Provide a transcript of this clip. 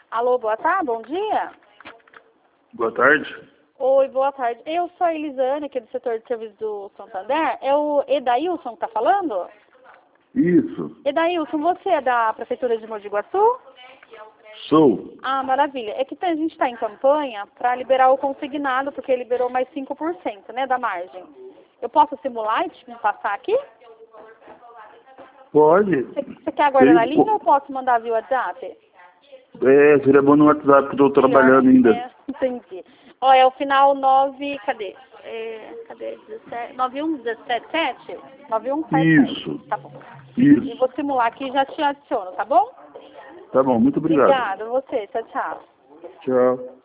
Alô, boa tarde, bom dia. Boa tarde. Oi, boa tarde. Eu sou a Elisane, aqui do setor de serviço do Santander. É o Edailson que está falando? Isso. Edailson, você é da Prefeitura de Mogi Guaçu? Sou. Ah, maravilha. É que a gente está em campanha para liberar o consignado, porque liberou mais 5%, né, da margem. Eu posso simular e te passar aqui? Pode. Você quer aguardar na linha ou eu posso mandar via WhatsApp? Seria bom no WhatsApp que eu estou Melhor, trabalhando né? ainda. Entendi. Ó, é o final 9, cadê? Cadê? 17, 91177? 9177. Isso. Tá bom. Eu Isso. vou simular aqui e já te adiciono, tá bom? Tá bom, muito obrigado. Obrigada, você. Tchau, tchau. Tchau.